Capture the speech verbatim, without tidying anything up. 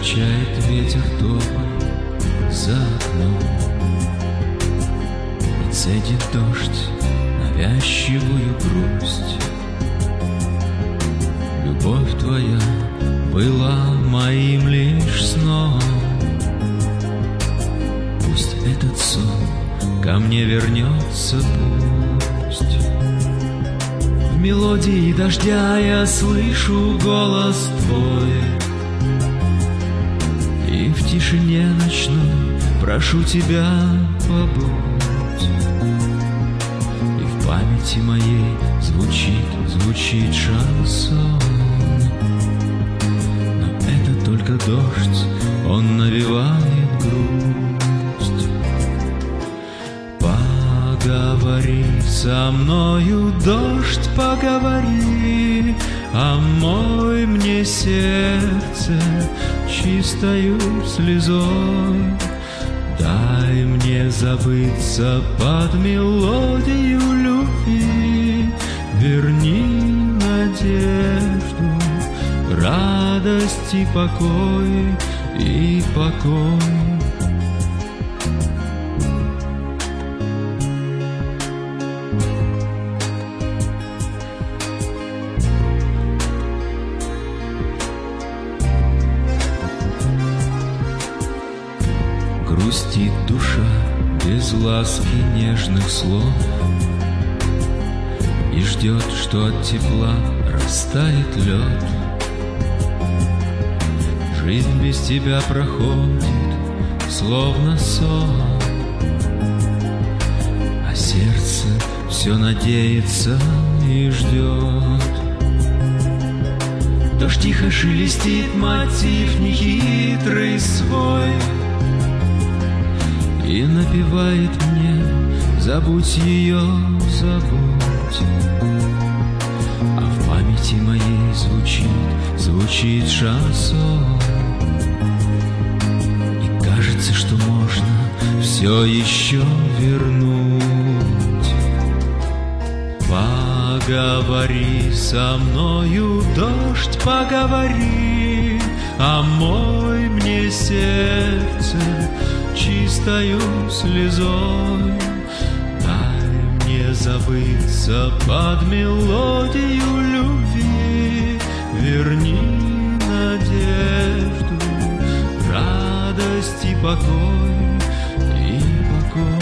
качает ветер тополь за окном, и цедит дождь навязчивую грусть. Любовь твоя была моим лишь сном. Пусть этот сон ко мне вернется, пусть. В мелодии дождя я слышу голос твой, и в тишине ночной прошу тебя побудь. И в памяти моей звучит, звучит шансон. Но это только дождь, он навевает грусть. Поговори со мною, дождь, поговори, омой мне сердце чистою слезой. Дай мне забыться под мелодию любви, верни надежду, радость и покой, и покой. Грустит душа без ласки нежных слов и ждет, что от тепла растает лед. Жизнь без тебя проходит, словно сон, а сердце все надеется и ждет. Дождь тихо шелестит мотив нехитрый свой и напевает мне: забудь ее, забудь. А в памяти моей звучит, звучит шансон. И кажется, что можно все еще вернуть. Поговори со мною, дождь, поговори, омой мне сердце чистою слезой. Дай мне забыться под мелодию любви, верни надежду, радость и покой, и покой.